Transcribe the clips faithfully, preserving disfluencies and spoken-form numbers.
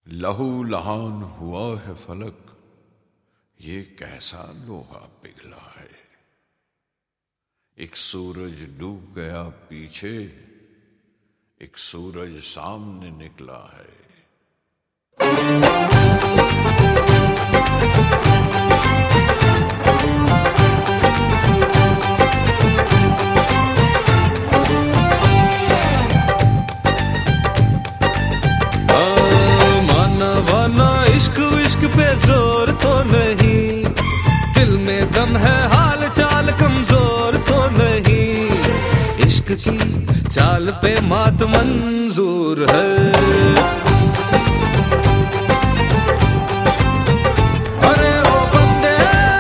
लहू लहान हुआ है फलक, ये कैसा लोहा पिघला है। एक सूरज डूब गया पीछे, एक सूरज सामने निकला है। पे जोर तो नहीं, दिल में दम है, हाल चाल कमजोर तो नहीं। इश्क की चाल पे मात मंजूर है। अरे ओ बंदे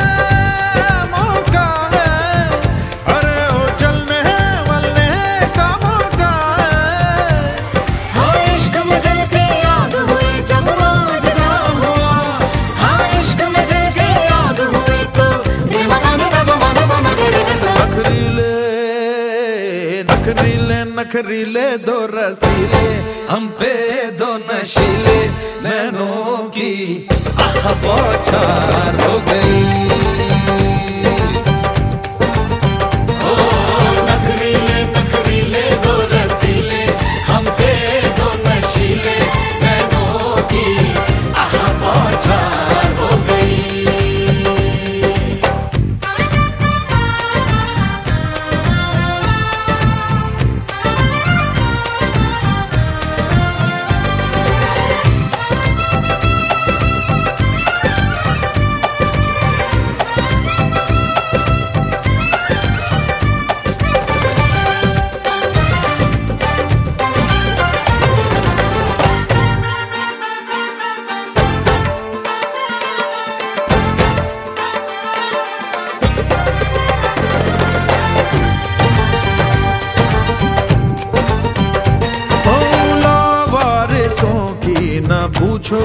मौका है, अरे ओ चलने वलने का मौका है। हाँ इश्क में जल के आग हुई जब मौजज़ा हुआ, हाँ इश्क में जल के आग हुई तो बेमकान तब मन मन तेरे जैसा। नखरीले नखरीले नखरीले दो रसीले, हम पे दो नशीले, नैनों की आह बौछार हो गई। नखरीले नखरीले दो रसीले, हम पे दो नशीले, नैनों की आह बौछार हो गई। ना पूछो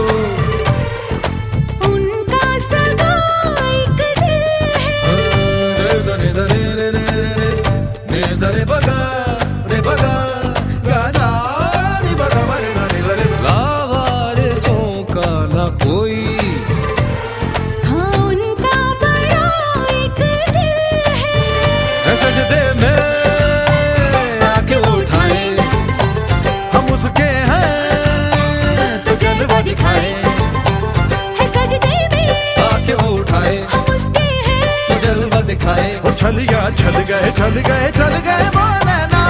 उनका सदा एक दिल है। रे रे रे रे रे रे रे बगा रे बगा गाना रे बगा रे रे रे लावारिसों का ना कोई, हाँ उनका बड़ा एक दिल है। सजदे में आके उठाए, हम उसके हैं दिखाए। है सजदे में आके वो उठाए, हम उसके हैं जलवा दिखाए। वो छल गया छल गए छल गए छल गए बोले ना।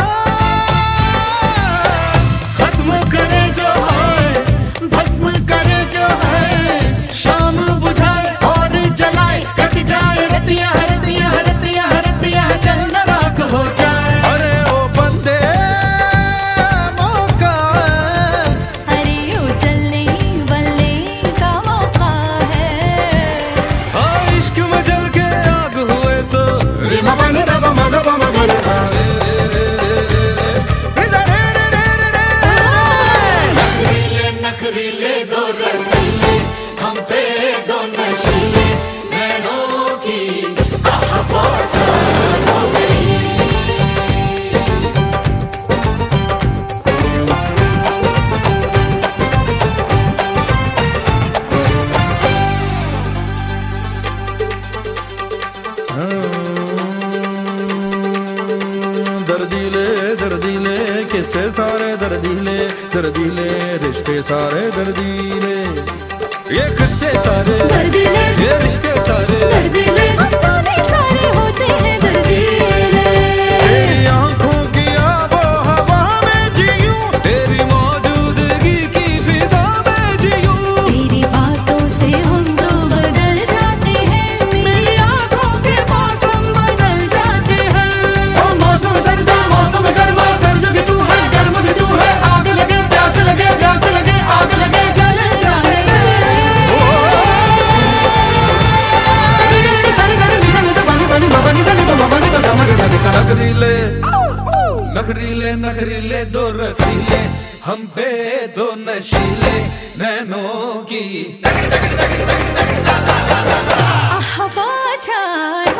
खत्म करे जो है, भस्म करे जो है, शाम बुझाए और जलाए, कट जाए रतिया रतिया रतिया रतिया जल राख हो जाए। अरे ओ बंदे मौका है, अरे ओ चलने बल्ले का मौका है। हाँ इश्क में जल के आग हुए तो रिमा बने रब मग बम गर सा। नखरीले नखरीले दो रसीले, हम पे दो नशीले, नैनों की आह बौछार हो गई। दर्दीले दर्दीले किस्से सारे दर्दीले, दर्दीले रिश्ते सारे दर्दीले। ये किस्से सारे दर्दीले, ये रिश्ते सारे दर्दीले, अफसाने सारे होते हैं दर्दीले। तेरी आंखों की आबो हवा में जीऊं, तेरी मौजूदगी की फिजा में जीऊं। तेरी बातों से हम तो बदल जाते हैं, मेरी आंखों के मौसम बदल जाते हैं। ओ मौसम सर्दा मौसम गर्मा, सर्द भी तू है गर्म भी तू है, आग लगे प्यास लगे प्यास लगे आग लगे जल जाने लगे। नखरीले नखरीले नखरीले दो रसीले, हम पे दो नशीले, नैनों की आह बौछार